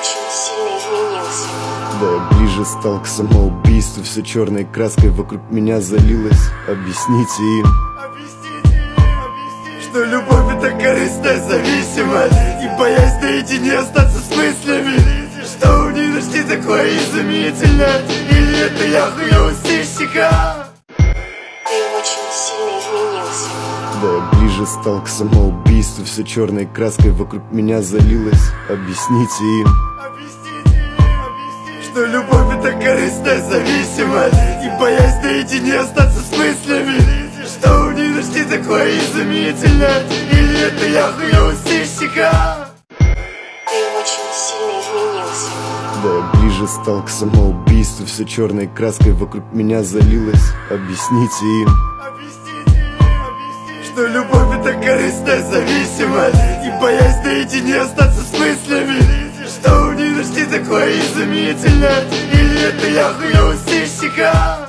очень сильно изменился. Да, я ближе стал к самоубийству. Все черной краской вокруг меня залилось. Объясните им, что любовь — это корыстная зависимость, и боясь наедине остаться с мыслями, что у них нашли такое изумительное. Или это я хуёвый сыщика? Ты очень сильно изменился. Да, я ближе стал к самоубийству. Все черной краской вокруг меня залилось. Объясните им, что любовь — это корыстная зависимость, и боясь наедине остаться с мыслями, что у них нашли такое изумительное. Или это я хуёвый сыщика? Ты очень сильно изменился. Да, я ближе стал к самоубийству. Все черной краской вокруг меня залилось. Объясните им, что любовь — это корыстная зависимость, и боясь наедине остаться с мыслями, что у них нашли такое изумительное. Или это я хуёвый сыщика?